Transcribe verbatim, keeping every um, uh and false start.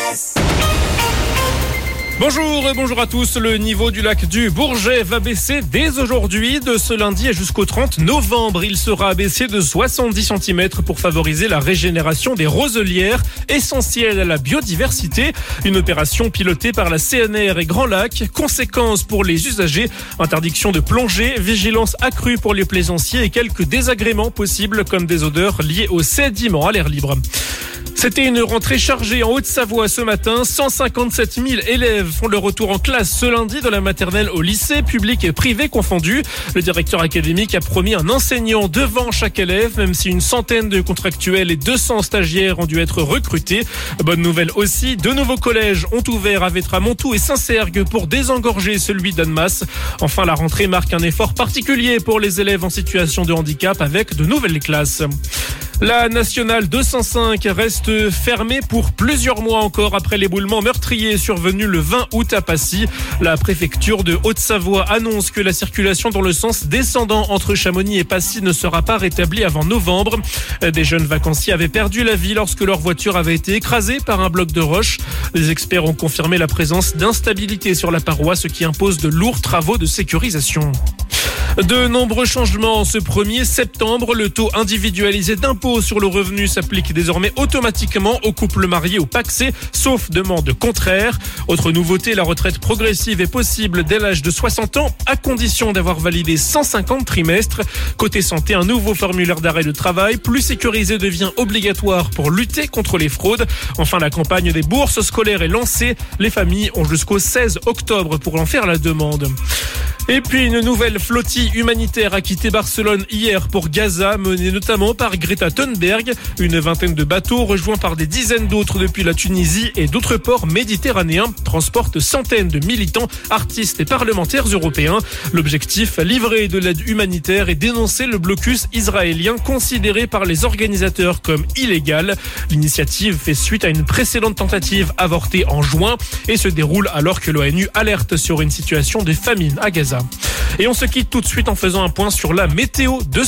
S. Bonjour et bonjour à tous. Le niveau du lac du Bourget va baisser dès aujourd'hui. De ce lundi et jusqu'au trente novembre, il sera abaissé de soixante-dix centimètres pour favoriser la régénération des roselières, essentielles à la biodiversité. Une opération pilotée par la C N R et Grand Lac. Conséquences pour les usagers, interdiction de plongée, vigilance accrue pour les plaisanciers et quelques désagréments possibles comme des odeurs liées au sédiment à l'air libre. C'était une rentrée chargée en Haute-Savoie ce matin. cent cinquante-sept mille élèves font leur retour en classe ce lundi de la maternelle au lycée, public et privé confondus. Le directeur académique a promis un enseignant devant chaque élève, même si une centaine de contractuels et deux cents stagiaires ont dû être recrutés. Bonne nouvelle aussi, deux nouveaux collèges ont ouvert à Vétra-Montoux et Saint-Cergue pour désengorger celui d'Annemasse. Enfin, la rentrée marque un effort particulier pour les élèves en situation de handicap avec de nouvelles classes. La nationale deux cent cinq reste fermée pour plusieurs mois encore après l'éboulement meurtrier survenu le vingt août à Passy. La préfecture de Haute-Savoie annonce que la circulation dans le sens descendant entre Chamonix et Passy ne sera pas rétablie avant novembre. Des jeunes vacanciers avaient perdu la vie lorsque leur voiture avait été écrasée par un bloc de roche. Les experts ont confirmé la présence d'instabilité sur la paroi, ce qui impose de lourds travaux de sécurisation. De nombreux changements ce premier septembre. Le taux individualisé d'impôt sur le revenu s'applique désormais automatiquement aux couples mariés ou pacsés, sauf demande contraire. Autre nouveauté, la retraite progressive est possible dès l'âge de soixante ans, à condition d'avoir validé cent cinquante trimestres. Côté santé, un nouveau formulaire d'arrêt de travail, plus sécurisé, devient obligatoire pour lutter contre les fraudes. Enfin, la campagne des bourses scolaires est lancée. Les familles ont jusqu'au seize octobre pour en faire la demande. Et puis une nouvelle flottille humanitaire a quitté Barcelone hier pour Gaza, menée notamment par Greta Thunberg. Une vingtaine de bateaux, rejoints par des dizaines d'autres depuis la Tunisie et d'autres ports méditerranéens, transportent centaines de militants, artistes et parlementaires européens. L'objectif, livrer de l'aide humanitaire et dénoncer le blocus israélien considéré par les organisateurs comme illégal. L'initiative fait suite à une précédente tentative avortée en juin et se déroule alors que l'ONU alerte sur une situation de famine à Gaza. Et on se quitte tout de suite en faisant un point sur la météo de